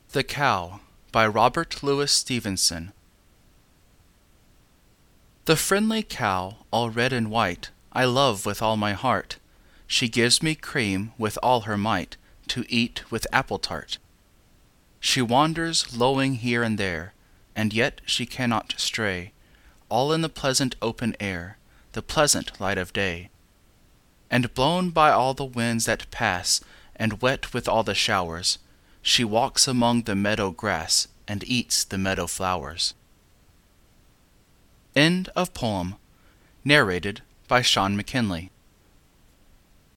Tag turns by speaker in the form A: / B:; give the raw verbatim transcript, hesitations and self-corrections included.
A: THE COW by Robert Louis Stevenson. The friendly cow, all red and white, I love with all my heart. She gives me cream with all her might, To eat with apple tart. She wanders lowing here and there, And yet she cannot stray, All in the pleasant open air, The pleasant light of day. And blown by all the winds that pass, And wet with all the showers, She walks among the meadow grass, And eats the meadow flowers. End of poem. Narrated by Sean McKinley.